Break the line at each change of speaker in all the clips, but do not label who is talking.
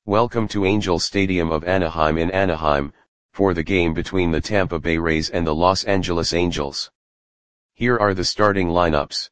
Welcome to Angel Stadium of Anaheim in Anaheim, for the game between the Tampa Bay Rays and the Los Angeles Angels. Here are the starting lineups.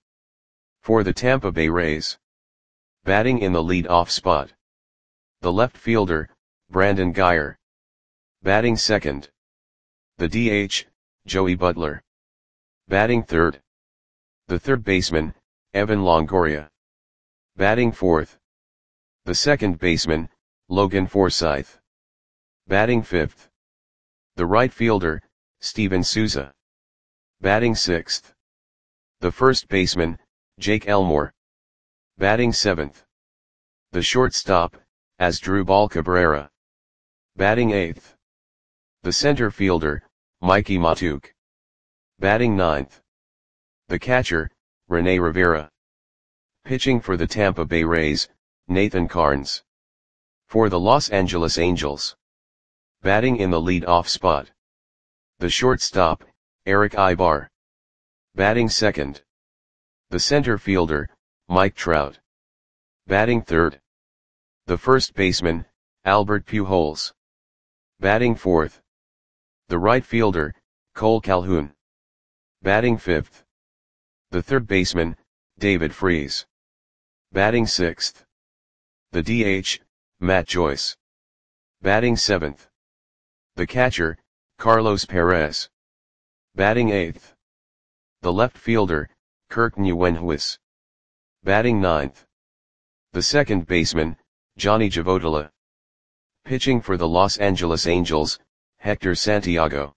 For the Tampa Bay Rays. Batting in the lead-off spot. The left fielder, Brandon Guyer. Batting second. The DH, Joey Butler. Batting third. The third baseman, Evan Longoria. Batting fourth. The second baseman, Logan Forsythe. Batting fifth. The right fielder, Steven Souza. Batting sixth. The first baseman, Jake Elmore. Batting seventh. The shortstop, Asdrubal Cabrera. Batting eighth. The center fielder, Mikie Mahtook. Batting ninth. The catcher, Rene Rivera. Pitching for the Tampa Bay Rays, Nathan Karns. For the Los Angeles Angels. Batting in the lead-off spot. The shortstop, Erick Aybar. Batting second. The center fielder, Mike Trout. Batting third. The first baseman, Albert Pujols. Batting fourth. The right fielder, Cole Calhoun. Batting fifth. The third baseman, David Freese. Batting sixth. The DH, Matt Joyce. Batting seventh. The catcher, Carlos Perez. Batting eighth. The left fielder, Kirk Nguyenhuis. Batting ninth. The second baseman, Johnny Javotila. Pitching for the Los Angeles Angels, Hector Santiago.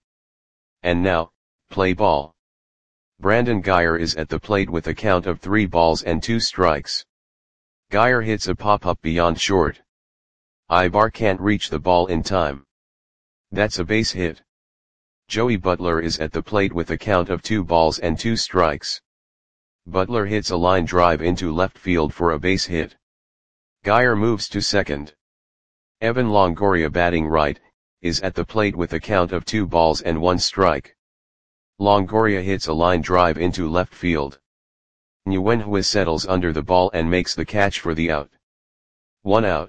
And now, play ball. Brandon Guyer is at the plate with a count of 3 balls and 2 strikes. Guyer hits a pop-up beyond short. Aybar can't reach the ball in time. That's a base hit. Joey Butler is at the plate with a count of 2 balls and 2 strikes. Butler hits a line drive into left field for a base hit. Guyer moves to second. Evan Longoria, batting right, is at the plate with a count of 2 balls and 1 strike. Longoria hits a line drive into left field. Nguyenhuis settles under the ball and makes the catch for the out. 1 out.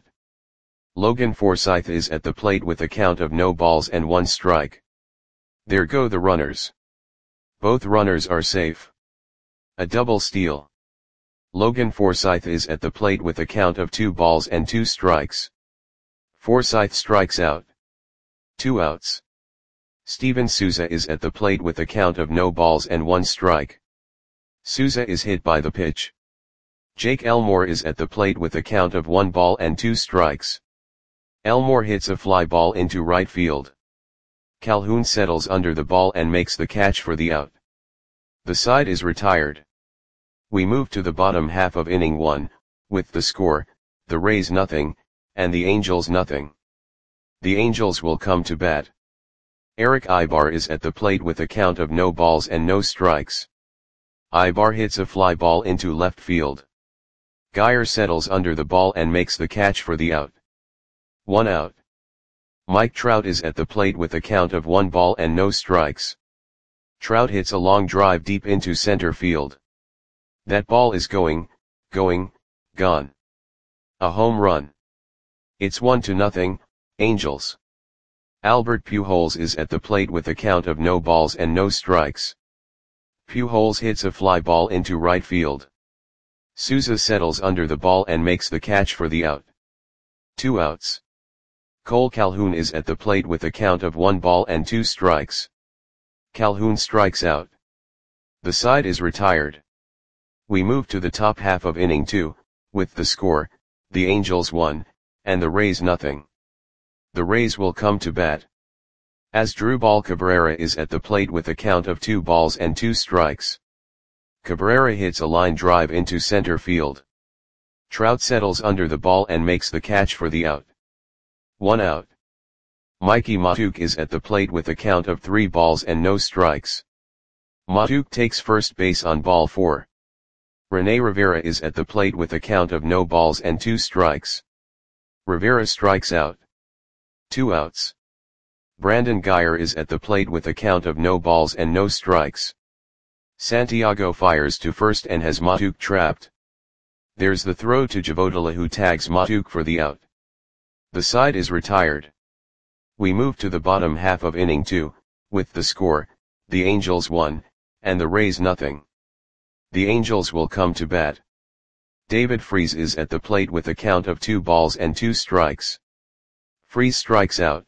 Logan Forsythe is at the plate with a count of no balls and 1 strike. There go the runners. Both runners are safe. A double steal. Logan Forsythe is at the plate with a count of 2 balls and 2 strikes. Forsythe strikes out. 2 outs. Steven Souza is at the plate with a count of no balls and 1 strike. Souza is hit by the pitch. Jake Elmore is at the plate with a count of 1 ball and 2 strikes. Elmore hits a fly ball into right field. Calhoun settles under the ball and makes the catch for the out. The side is retired. We move to the bottom half of inning 1, with the score, the Rays nothing, and the Angels nothing. The Angels will come to bat. Erick Aybar is at the plate with a count of no balls and no strikes. Aybar hits a fly ball into left field. Guyer settles under the ball and makes the catch for the out. 1 out. Mike Trout is at the plate with a count of 1 ball and no strikes. Trout hits a long drive deep into center field. That ball is gone. A home run. It's 1-0, Angels. Albert Pujols is at the plate with a count of no balls and no strikes. Pujols hits a fly ball into right field. Souza settles under the ball and makes the catch for the out. 2 outs. Cole Calhoun is at the plate with a count of 1 ball and 2 strikes. Calhoun strikes out. The side is retired. We move to the top half of inning 2, with the score, the Angels 1, and the Rays nothing. The Rays will come to bat. Asdrubal Cabrera is at the plate with a count of 2 balls and 2 strikes. Cabrera hits a line drive into center field. Trout settles under the ball and makes the catch for the out. 1 out. Mikie Mahtook is at the plate with a count of 3 balls and no strikes. Mahtook takes first base on ball 4. Rene Rivera is at the plate with a count of no balls and 2 strikes. Rivera strikes out. 2 outs. Brandon Guyer is at the plate with a count of no balls and no strikes. Santiago fires to first and has Mahtook trapped. There's the throw to Javotila, who tags Mahtook for the out. The side is retired. We move to the bottom half of inning 2, with the score, the Angels 1, and the Rays nothing. The Angels will come to bat. David Freese is at the plate with a count of 2 balls and 2 strikes. Freese strikes out.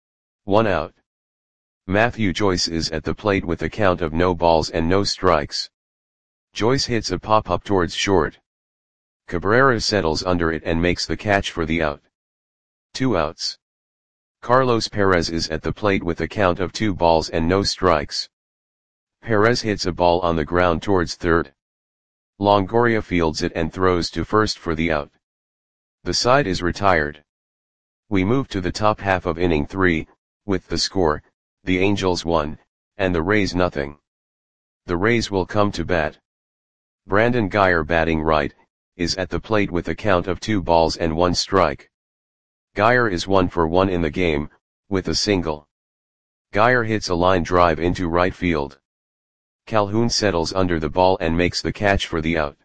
1 out. Matthew Joyce is at the plate with a count of no balls and no strikes. Joyce hits a pop-up towards short. Cabrera settles under it and makes the catch for the out. 2 outs. Carlos Perez is at the plate with a count of 2 balls and no strikes. Perez hits a ball on the ground towards third. Longoria fields it and throws to first for the out. The side is retired. We move to the top half of inning 3, with the score, the Angels 1, and the Rays nothing. The Rays will come to bat. Brandon Guyer, batting right, is at the plate with a count of 2 balls and 1 strike. Guyer is 1 for 1 in the game, with a single. Guyer hits a line drive into right field. Calhoun settles under the ball and makes the catch for the out.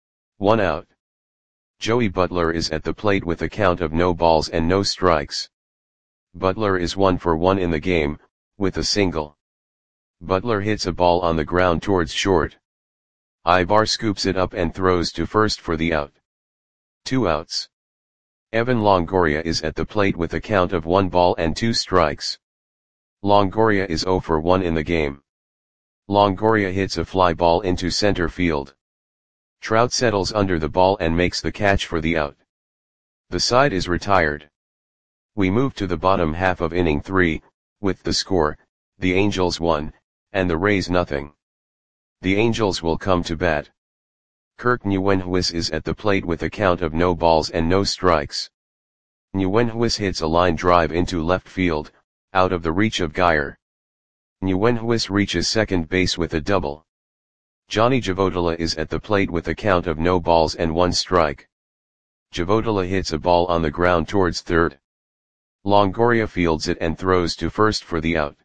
1 out. Joey Butler is at the plate with a count of no balls and no strikes. Butler is 1 for 1 in the game, with a single. Butler hits a ball on the ground towards short. Ibar scoops it up and throws to first for the out. 2 outs. Evan Longoria is at the plate with a count of 1 ball and 2 strikes. Longoria is 0 for 1 in the game. Longoria hits a fly ball into center field. Trout settles under the ball and makes the catch for the out. The side is retired. We move to the bottom half of inning 3, with the score, the Angels 1, and the Rays nothing. The Angels will come to bat. Kirk Nguyenhuis is at the plate with a count of no balls and no strikes. Nguyenhuis hits a line drive into left field, out of the reach of Guyer. Nguyenhuis reaches second base with a double. Johnny Javodala is at the plate with a count of no balls and 1 strike. Javodala hits a ball on the ground towards third. Longoria fields it and throws to first for the out.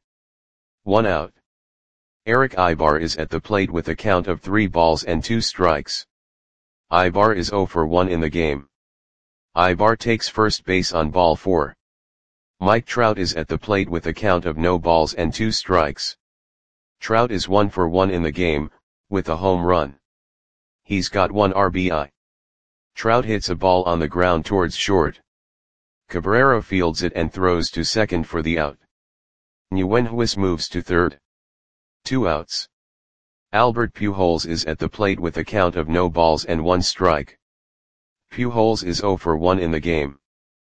1 out. Eric Ibar is at the plate with a count of 3 balls and 2 strikes. Ibar is 0 for 1 in the game. Ibar takes first base on ball 4. Mike Trout is at the plate with a count of no balls and 2 strikes. Trout is 1 for 1 in the game, with a home run. He's got 1 RBI. Trout hits a ball on the ground towards short. Cabrera fields it and throws to second for the out. Nguyenhuis moves to third. 2 outs. Albert Pujols is at the plate with a count of no balls and 1 strike. Pujols is 0 for 1 in the game.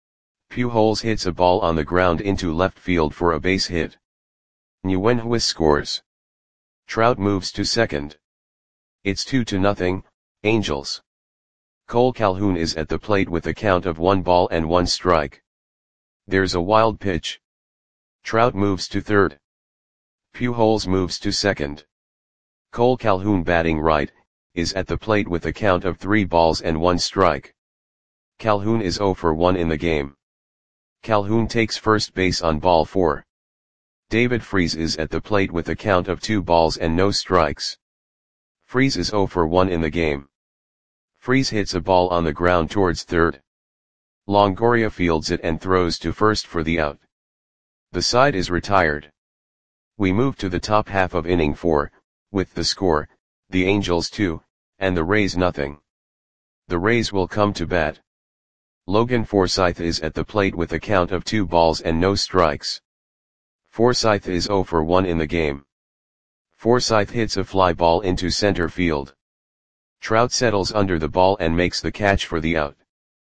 Pujols hits a ball on the ground into left field for a base hit. Nguyenhuis scores. Trout moves to second. It's 2-0, Angels. Cole Calhoun is at the plate with a count of 1 ball and 1 strike. There's a wild pitch. Trout moves to third. Pujols moves to second. Cole Calhoun, batting right, is at the plate with a count of 3 balls and 1 strike. Calhoun is 0 for 1 in the game. Calhoun takes first base on ball 4. David Freese is at the plate with a count of 2 balls and no strikes. Freese is 0 for 1 in the game. Freese hits a ball on the ground towards third. Longoria fields it and throws to first for the out. The side is retired. We move to the top half of inning 4, with the score, the Angels 2, and the Rays nothing. The Rays will come to bat. Logan Forsythe is at the plate with a count of 2 balls and no strikes. Forsythe is 0 for 1 in the game. Forsythe hits a fly ball into center field. Trout settles under the ball and makes the catch for the out.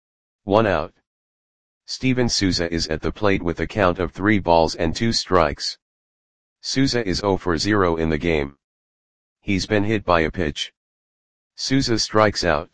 1 out. Steven Souza is at the plate with a count of 3 balls and 2 strikes. Souza is 0 for 0 in the game. He's been hit by a pitch. Souza strikes out.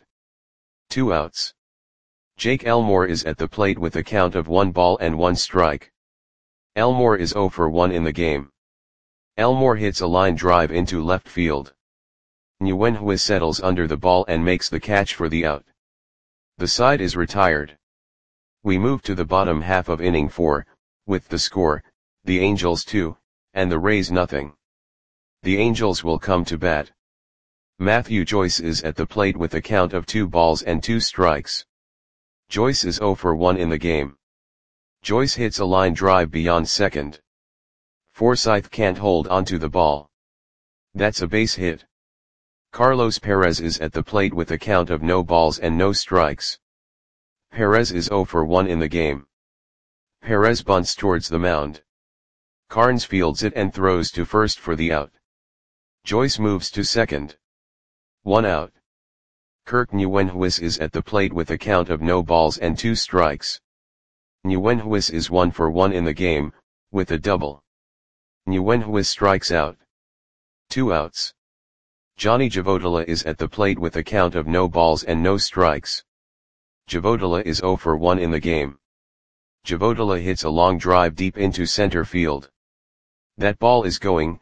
2 outs. Jake Elmore is at the plate with a count of 1 ball and 1 strike. Elmore is 0 for 1 in the game. Elmore hits a line drive into left field. Nguyenhuis settles under the ball and makes the catch for the out. The side is retired. We move to the bottom half of inning 4, with the score, the Angels 2, and the Rays nothing. The Angels will come to bat. Matthew Joyce is at the plate with a count of 2 balls and 2 strikes. Joyce is 0 for 1 in the game. Joyce hits a line drive beyond second. Forsythe can't hold onto the ball. That's a base hit. Carlos Perez is at the plate with a count of no balls and no strikes. Perez is 0 for 1 in the game. Perez bunts towards the mound. Carnes fields it and throws to first for the out. Joyce moves to second. 1 out. Kirk Nguyenhuis is at the plate with a count of no balls and 2 strikes. Nguyenhuis is 1 for 1 in the game, with a double. Nguyenhuis strikes out. 2 outs. Johnny Javotila is at the plate with a count of no balls and no strikes. Javotila is 0 for 1 in the game. Javotila hits a long drive deep into center field. That ball is going,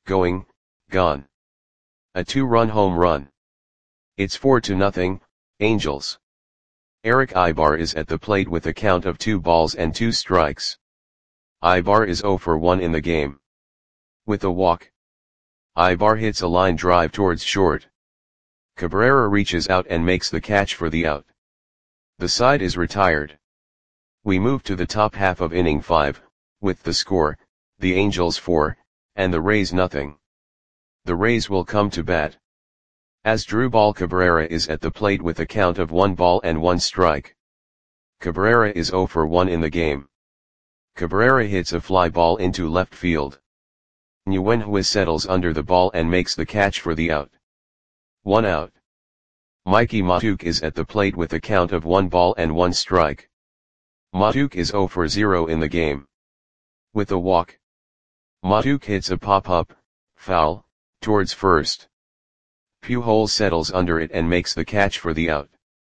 gone. A 2-run home run. It's 4-0, Angels. Eric Ibar is at the plate with a count of 2 balls and 2 strikes. Ibar is 0 for 1 in the game. With a walk. Ibar hits a line drive towards short. Cabrera reaches out and makes the catch for the out. The side is retired. We move to the top half of inning 5, with the score, the Angels 4, and the Rays nothing. The Rays will come to bat. Asdrubal Cabrera is at the plate with a count of 1 ball and 1 strike. Cabrera is 0 for 1 in the game. Cabrera hits a fly ball into left field. Nguyenhuis settles under the ball and makes the catch for the out. 1 out. Mikey Mahtook is at the plate with a count of 1 ball and 1 strike. Mahtook is 0 for 0 in the game. With a walk. Mahtook hits a pop-up, foul, towards first. Pujols settles under it and makes the catch for the out.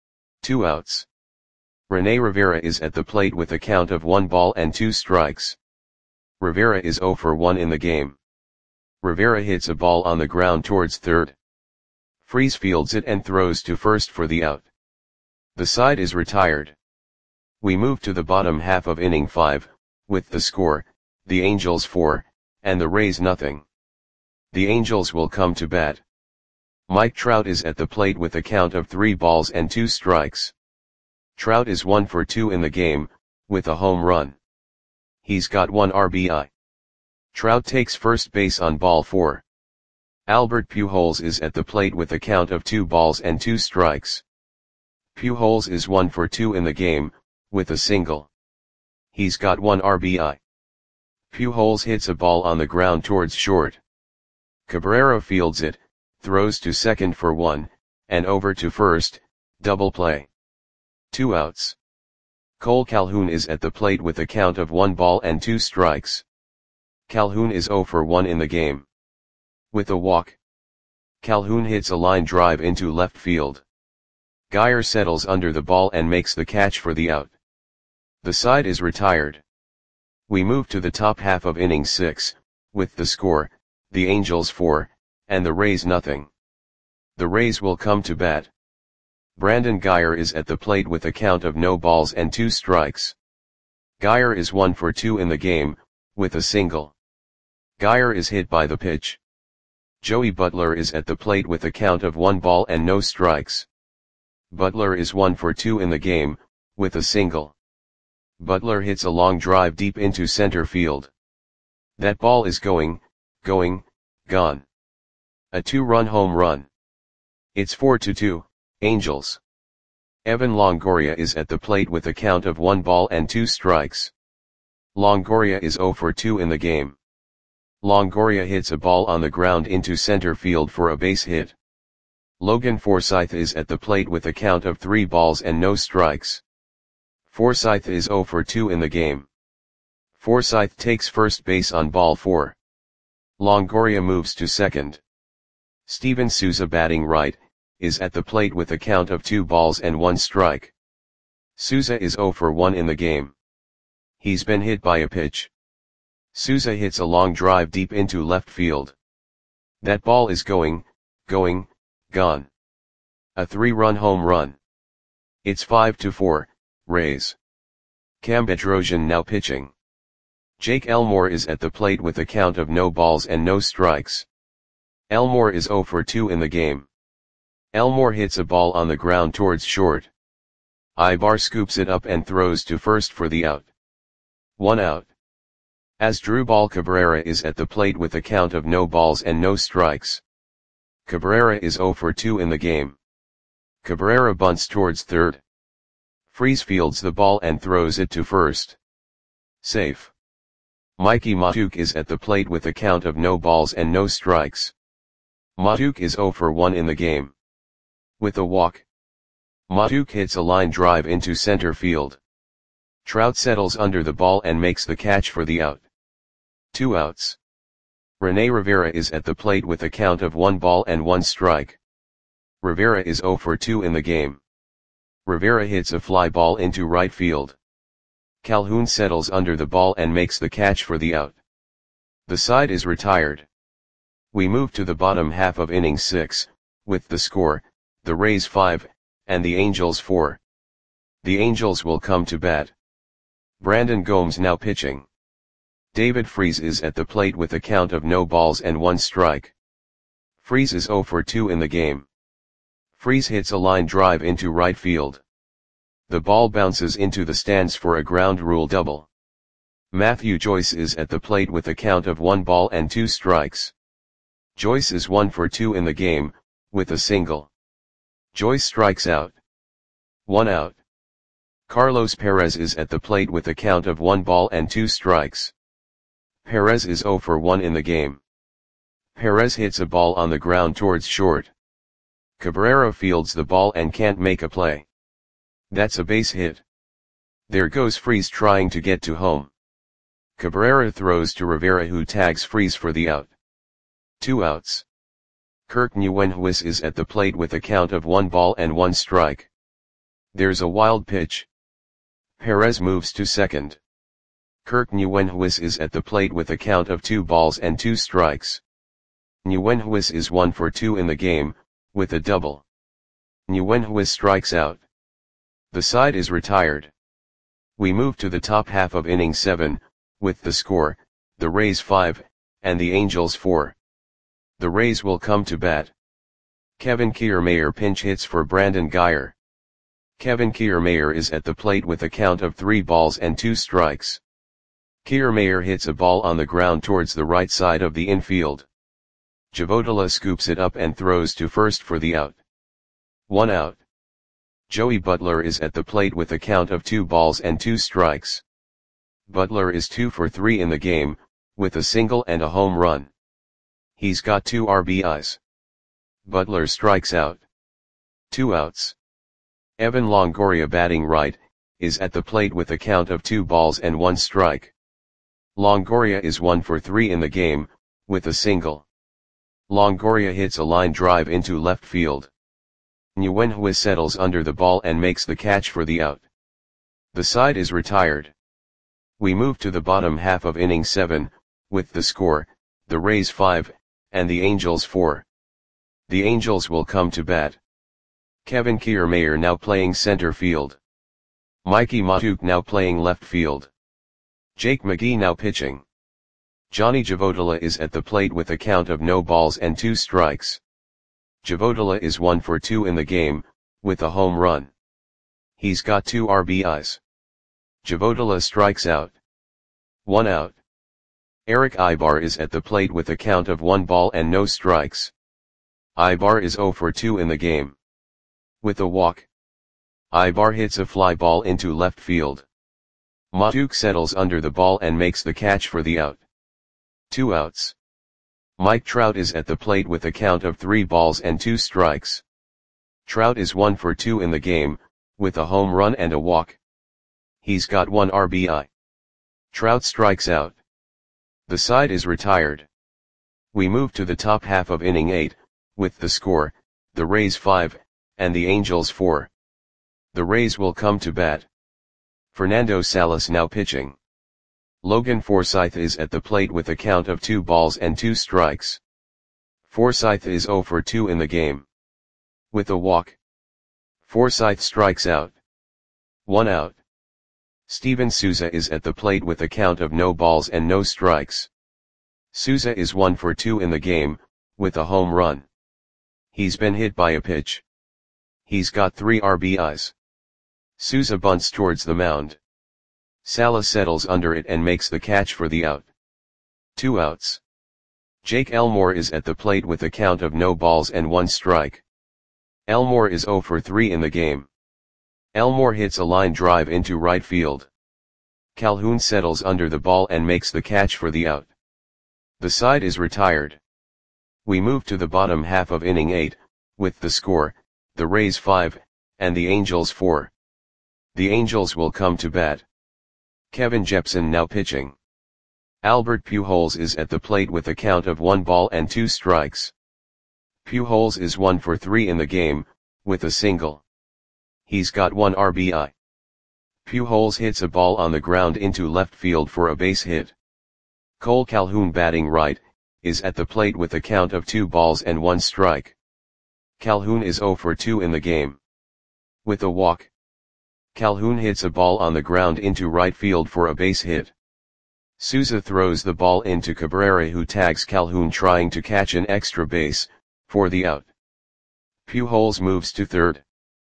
2 outs. Rene Rivera is at the plate with a count of 1 ball and 2 strikes. Rivera is 0 for 1 in the game. Rivera hits a ball on the ground towards third. Freese fields it and throws to first for the out. The side is retired. We move to the bottom half of inning 5, with the score, the Angels 4, and the Rays nothing. The Angels will come to bat. Mike Trout is at the plate with a count of 3 balls and 2 strikes. Trout is 1 for 2 in the game, with a home run. He's got 1 RBI. Trout takes first base on ball 4. Albert Pujols is at the plate with a count of 2 balls and 2 strikes. Pujols is 1 for 2 in the game, with a single. He's got 1 RBI. Pujols hits a ball on the ground towards short. Cabrera fields it, throws to second for 1, and over to first, double play. 2 outs. Cole Calhoun is at the plate with a count of 1 ball and 2 strikes. Calhoun is 0 for 1 in the game. With a walk. Calhoun hits a line drive into left field. Geyer settles under the ball and makes the catch for the out. The side is retired. We move to the top half of inning 6, with the score, the Angels 4, and the Rays nothing. The Rays will come to bat. Brandon Geyer is at the plate with a count of no balls and 2 strikes. Geyer is 1 for 2 in the game, with a single. Geyer is hit by the pitch. Joey Butler is at the plate with a count of 1 ball and no strikes. Butler is 1 for 2 in the game, with a single. Butler hits a long drive deep into center field. That ball is going, gone. A 2-run home run. It's 4-2, Angels. Evan Longoria is at the plate with a count of 1 ball and 2 strikes. Longoria is 0 for 2 in the game. Longoria hits a ball on the ground into center field for a base hit. Logan Forsythe is at the plate with a count of 3 balls and no strikes. Forsythe is 0 for 2 in the game. Forsythe takes first base on ball 4. Longoria moves to second. Steven Souza, batting right, is at the plate with a count of 2 balls and 1 strike. Souza is 0 for 1 in the game. He's been hit by a pitch. Souza hits a long drive deep into left field. That ball is going, gone. A 3-run home run. It's 5-4, Rays. Cam Bedrosian now pitching. Jake Elmore is at the plate with a count of no balls and no strikes. Elmore is 0 for 2 in the game. Elmore hits a ball on the ground towards short. Ibar scoops it up and throws to first for the out. 1 out. Asdrubal Cabrera is at the plate with a count of no balls and no strikes. Cabrera is 0 for 2 in the game. Cabrera bunts towards third. Freese fields the ball and throws it to first. Safe. Mikey Matuk is at the plate with a count of no balls and no strikes. Matuk is 0 for 1 in the game. With a walk. Matuk hits a line drive into center field. Trout settles under the ball and makes the catch for the out. 2 outs. Rene Rivera is at the plate with a count of 1 ball and 1 strike. Rivera is 0 for 2 in the game. Rivera hits a fly ball into right field. Calhoun settles under the ball and makes the catch for the out. The side is retired. We move to the bottom half of inning 6, with the score, the Rays 5, and the Angels 4. The Angels will come to bat. Brandon Gomes now pitching. David Freese is at the plate with a count of no balls and 1 strike. Freese is 0 for 2 in the game. Freese hits a line drive into right field. The ball bounces into the stands for a ground rule double. Matthew Joyce is at the plate with a count of 1 ball and 2 strikes. Joyce is 1 for 2 in the game, with a single. Joyce strikes out. 1 out. Carlos Perez is at the plate with a count of 1 ball and 2 strikes. Perez is 0 for 1 in the game. Perez hits a ball on the ground towards short. Cabrera fields the ball and can't make a play. That's a base hit. There goes Freese trying to get to home. Cabrera throws to Rivera, who tags Freese for the out. 2 outs. Kirk Nguyenhuis is at the plate with a count of 1 ball and 1 strike. There's a wild pitch. Perez moves to second. Kirk Nguyenhuis is at the plate with a count of 2 balls and 2 strikes. Nguyenhuis is 1 for 2 in the game, with a double. Nguyenhuis strikes out. The side is retired. We move to the top half of inning 7, with the score, the Rays 5, and the Angels 4. The Rays will come to bat. Kevin Kiermaier pinch hits for Brandon Guyer. Kevin Kiermaier is at the plate with a count of 3 balls and 2 strikes. Kiermaier hits a ball on the ground towards the right side of the infield. Javodala scoops it up and throws to first for the out. 1 out. Joey Butler is at the plate with a count of 2 balls and 2 strikes. Butler is 2 for 3 in the game, with a single and a home run. He's got 2 RBIs. Butler strikes out. 2 outs. Evan Longoria, batting right, is at the plate with a count of 2 balls and 1 strike. Longoria is 1 for 3 in the game, with a single. Longoria hits a line drive into left field. Nguyenhuis settles under the ball and makes the catch for the out. The side is retired. We move to the bottom half of inning 7, with the score, the Rays 5, and the Angels 4. The Angels will come to bat. Kevin Kiermaier now playing center field. Mikey Matuk now playing left field. Jake McGee now pitching. Johnny Javodala is at the plate with a count of no balls and 2 strikes. Javodala is 1 for 2 in the game, with a home run. He's got 2 RBIs. Javodala strikes out. 1 out. Eric Ibar is at the plate with a count of 1 ball and no strikes. Ibar is 0 for 2 in the game. With a walk. Ibar hits a fly ball into left field. Matuk settles under the ball and makes the catch for the out. 2 outs. Mike Trout is at the plate with a count of 3 balls and 2 strikes. Trout is 1 for 2 in the game, with a home run and a walk. He's got 1 RBI. Trout strikes out. The side is retired. We move to the top half of inning 8, with the score, the Rays 5, and the Angels 4. The Rays will come to bat. Fernando Salas now pitching. Logan Forsythe is at the plate with a count of 2 balls and 2 strikes. Forsythe is 0 for 2 in the game. With a walk. Forsythe strikes out. 1 out. Steven Souza is at the plate with a count of no balls and no strikes. Souza is 1 for 2 in the game, with a home run. He's been hit by a pitch. He's got 3 RBIs. Souza bunts towards the mound. Sala settles under it and makes the catch for the out. 2 outs. Jake Elmore is at the plate with a count of no balls and 1 strike. Elmore is 0 for 3 in the game. Elmore hits a line drive into right field. Calhoun settles under the ball and makes the catch for the out. The side is retired. We move to the bottom half of inning 8, with the score, the Rays 5, and the Angels 4. The Angels will come to bat. Kevin Jepson now pitching. Albert Pujols is at the plate with a count of 1 ball and 2 strikes. Pujols is 1 for 3 in the game, with a single. He's got 1 RBI. Pujols hits a ball on the ground into left field for a base hit. Cole Calhoun batting right, is at the plate with a count of 2 balls and 1 strike. Calhoun is 0 for 2 in the game. With a walk. Calhoun hits a ball on the ground into right field for a base hit. Souza throws the ball into Cabrera, who tags Calhoun trying to catch an extra base, for the out. Pujols moves to third.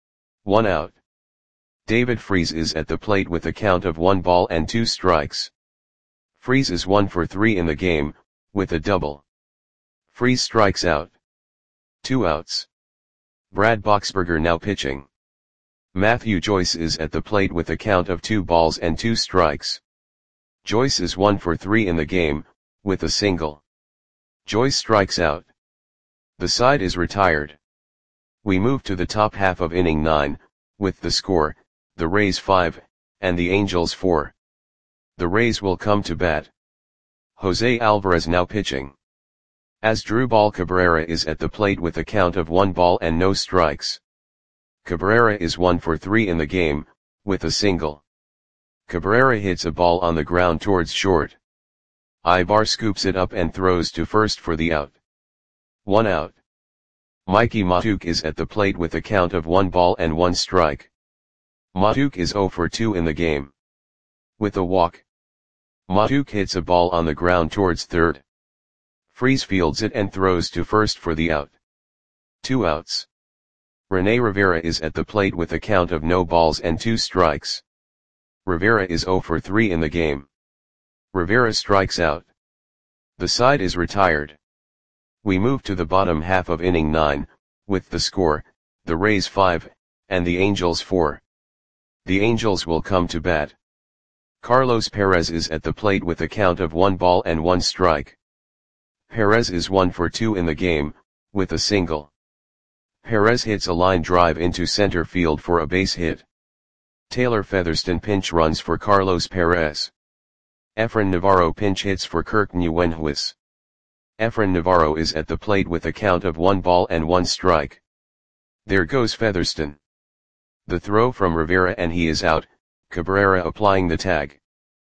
1 out. David Freese is at the plate with a count of 1 ball and 2 strikes. Freese is 1 for 3 in the game, with a double. Freese strikes out. 2 outs. Brad Boxberger now pitching. Matthew Joyce is at the plate with a count of 2 balls and 2 strikes. Joyce is 1 for 3 in the game, with a single. Joyce strikes out. The side is retired. We move to the top half of inning 9, with the score, the Rays 5, and the Angels 4. The Rays will come to bat. Jose Alvarez now pitching. Asdrubal Cabrera is at the plate with a count of 1 ball and no strikes. Cabrera is 1 for 3 in the game, with a single. Cabrera hits a ball on the ground towards short. Ibar scoops it up and throws to first for the out. 1 out. Mikey Matuk is at the plate with a count of 1 ball and 1 strike. Matuk is 0 for 2 in the game. With a walk. Matuk hits a ball on the ground towards third. Freese fields it and throws to first for the out. 2 outs. Rene Rivera is at the plate with a count of no balls and 2 strikes. Rivera is 0 for 3 in the game. Rivera strikes out. The side is retired. We move to the bottom half of inning 9, with the score, the Rays 5, and the Angels 4. The Angels will come to bat. Carlos Perez is at the plate with a count of 1 ball and 1 strike. Perez is 1 for 2 in the game, with a single. Perez hits a line drive into center field for a base hit. Taylor Featherston pinch runs for Carlos Perez. Efrain Navarro pinch hits for Kirk Nguyenhuis. Efrain Navarro is at the plate with a count of 1 ball and 1 strike. There goes Featherston. The throw from Rivera and he is out, Cabrera applying the tag.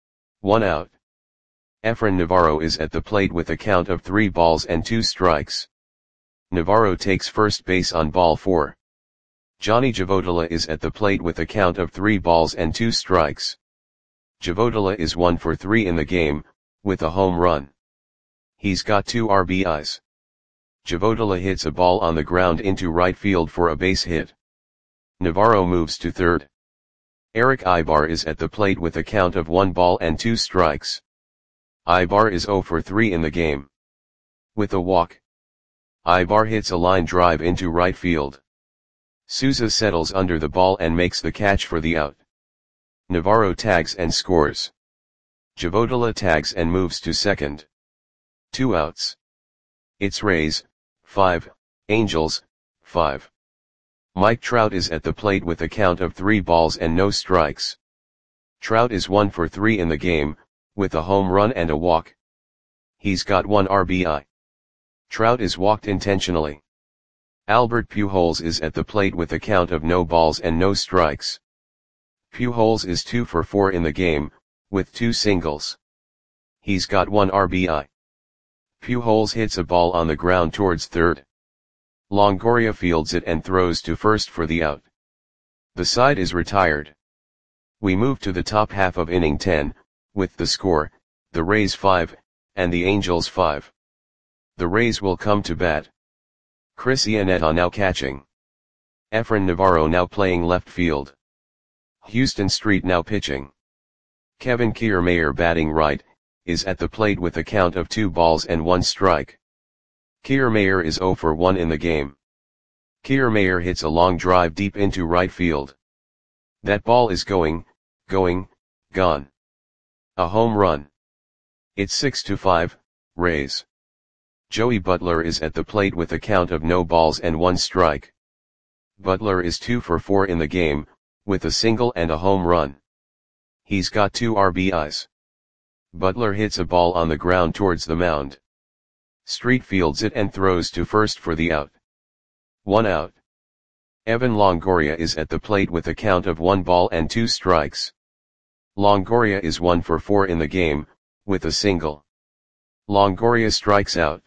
1 out. Efrain Navarro is at the plate with a count of 3 balls and 2 strikes. Navarro takes first base on ball 4. Johnny Javodala is at the plate with a count of 3 balls and 2 strikes. Javodala is 1 for 3 in the game, with a home run. He's got 2 RBIs. Javodala hits a ball on the ground into right field for a base hit. Navarro moves to third. Eric Ibar is at the plate with a count of 1 ball and 2 strikes. Ibar is 0 for 3 in the game. With a walk. Ibar hits a line drive into right field. Souza settles under the ball and makes the catch for the out. Navarro tags and scores. Javodala tags and moves to second. 2 outs. It's Rays, 5, Angels, 5. Mike Trout is at the plate with a count of 3 balls and no strikes. Trout is 1 for 3 in the game, with a home run and a walk. He's got 1 RBI. Trout is walked intentionally. Albert Pujols is at the plate with a count of no balls and no strikes. Pujols is 2 for 4 in the game, with 2 singles. He's got 1 RBI. Pujols hits a ball on the ground towards third. Longoria fields it and throws to first for the out. The side is retired. We move to the top half of inning 10, with the score, the Rays 5, and the Angels 5. The Rays will come to bat. Chris Iannetta now catching. Efrain Navarro now playing left field. Houston Street now pitching. Kevin Kiermaier batting right, is at the plate with a count of 2 balls and 1 strike. Kiermaier is 0 for 1 in the game. Kiermaier hits a long drive deep into right field. That ball is gone. A home run. It's 6-5, Rays. Joey Butler is at the plate with a count of no balls and 1 strike. Butler is 2 for 4 in the game, with a single and a home run. He's got 2 RBIs. Butler hits a ball on the ground towards the mound. Street fields it and throws to first for the out. 1 out. Evan Longoria is at the plate with a count of 1 ball and 2 strikes. Longoria is 1 for 4 in the game, with a single. Longoria strikes out.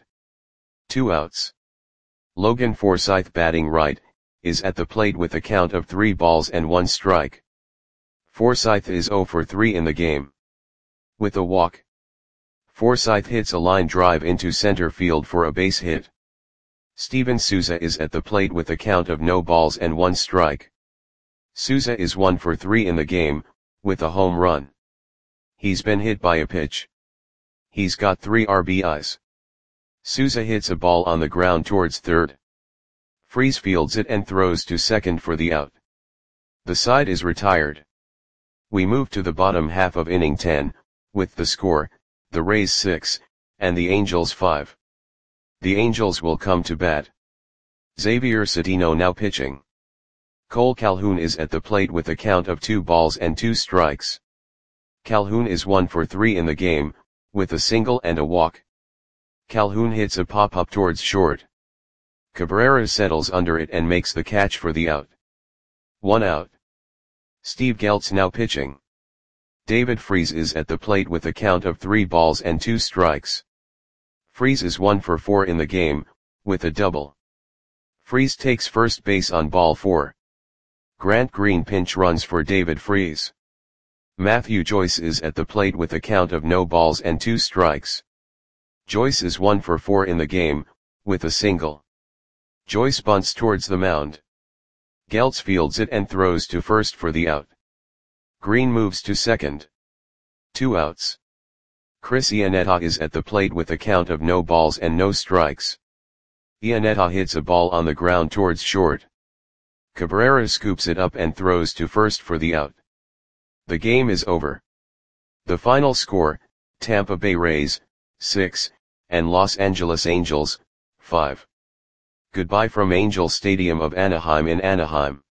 2 outs. Logan Forsythe batting right, is at the plate with a count of 3 balls and 1 strike. Forsythe is 0 for 3 in the game. With a walk. Forsythe hits a line drive into center field for a base hit. Steven Souza is at the plate with a count of no balls and 1 strike. Souza is 1 for 3 in the game, with a home run. He's been hit by a pitch. He's got 3 RBIs. Souza hits a ball on the ground towards third. Freese fields it and throws to second for the out. The side is retired. We move to the bottom half of inning 10, with the score, the Rays 6, and the Angels 5. The Angels will come to bat. Xavier Cedeno now pitching. Cole Calhoun is at the plate with a count of 2 balls and 2 strikes. Calhoun is 1 for 3 in the game, with a single and a walk. Calhoun hits a pop-up towards short. Cabrera settles under it and makes the catch for the out. 1 out. Steve Geltz now pitching. David Freese is at the plate with a count of 3 balls and 2 strikes. Freese is 1 for 4 in the game, with a double. Freese takes first base on ball 4. Grant Green pinch runs for David Freese. Matthew Joyce is at the plate with a count of no balls and 2 strikes. Joyce is 1 for 4 in the game, with a single. Joyce bunts towards the mound. Geltz fields it and throws to first for the out. Green moves to second. 2 outs. Chris Iannetta is at the plate with a count of no balls and no strikes. Iannetta hits a ball on the ground towards short. Cabrera scoops it up and throws to first for the out. The game is over. The final score, Tampa Bay Rays, 6, and Los Angeles Angels, 5. Goodbye from Angel Stadium of Anaheim in Anaheim.